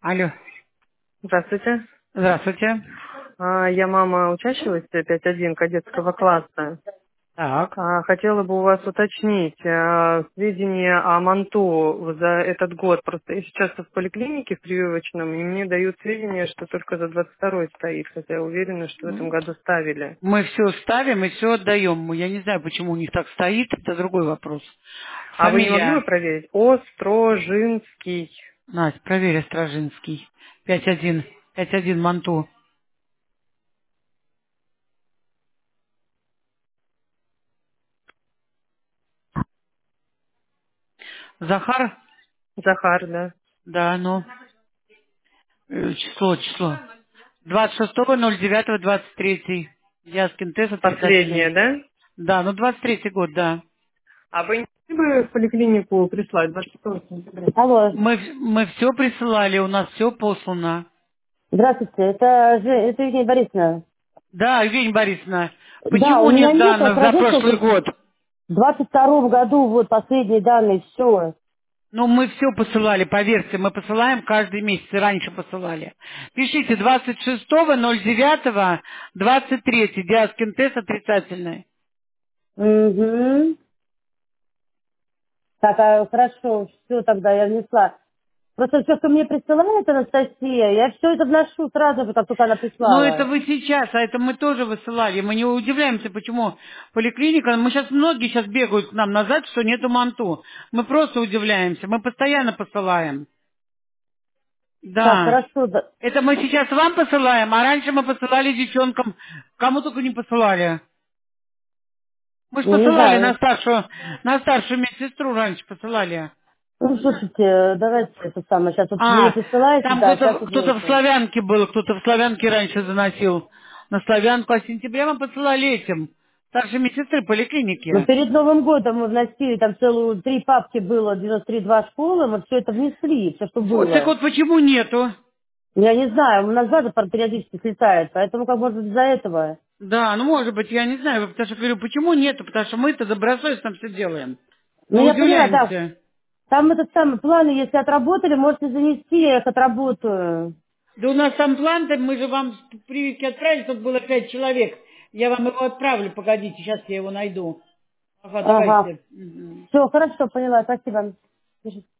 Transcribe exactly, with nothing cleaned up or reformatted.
Алло, Здравствуйте. здравствуйте. А, Я мама учащегося пять один кадетского класса. Так. А, Хотела бы у вас уточнить а, сведения о МАНТУ за этот год. Просто я сейчас в поликлинике в прививочном, и мне дают сведения, что только за двадцать второй стоит, хотя я уверена, что в этом году ставили. Мы все ставим и все отдаем. Я не знаю, почему у них так стоит, это другой вопрос. А вы не могли бы Фамилия. проверить? Острожинский. Настя, проверь, Стражинский. пять один. пять один Манту. Захар? Захар, да. Да, ну. э, Число, число. двадцать шестого ноль девятого двадцать третий. Яскин тест Последнее, отрицательный. да? Да, ну двадцать третий год, да. А вы не могли бы в поликлинику прислать двадцать шестого сентября? Алло, Мы, мы все присылали, у нас все послано. здравствуйте, это, Же- это Евгения Борисовна. Да, Евгения Борисовна, Да, у почему меня нет нет, а данных за сразу прошлый в год? двадцать втором году вот последние данные, все. Ну, мы все посылали, поверьте, мы посылаем каждый месяц, и раньше посылали. Пишите двадцать шестого ноль девятого двадцать третий, Диаскин тест отрицательный. Угу. Так, а, хорошо, все тогда я внесла. Просто все, что мне присылает Анастасия, я все это вношу сразу же, как только она Ну, это прислала. вы сейчас, а это мы тоже высылали. Мы не удивляемся, почему поликлиника, мы сейчас, многие сейчас бегают к нам назад, что нету манту. Мы просто удивляемся, мы постоянно посылаем. Так, Да. хорошо, да. Это мы сейчас вам посылаем, а раньше мы посылали девчонкам, кому только не посылали. Мы же Ну, не посылали на знаю. старшую, на старшую медсестру раньше посылали. Ну, слушайте, давайте это самое, сейчас вот вы мне А, присылаете, там да, сейчас кто-то вот кто-то в это. Славянке был, кто-то в Славянке раньше заносил. На Славянку, а в сентябре мы посылали этим. Старшей медсестры Но поликлиники. перед Новым годом мы вносили, там целую, три папки было, девяносто три два школы, мы все это внесли, все, что Вот, так было. вот почему нету? Я не знаю, у нас база периодически слетает, поэтому как может быть из-за этого. Да, ну может быть, я не знаю, потому что говорю, почему нету, потому что мы-то добросовестно все делаем. Ну Мы я поняла, да. удивляемся. Там этот самый планы, если отработали, можете занести, я их отработаю. Да у нас там план, да мы же вам прививки отправили, тут было пять человек. Я вам его отправлю, погодите, сейчас я его найду. Ага, Ага. давайте. Мгм. Все, хорошо, поняла, спасибо.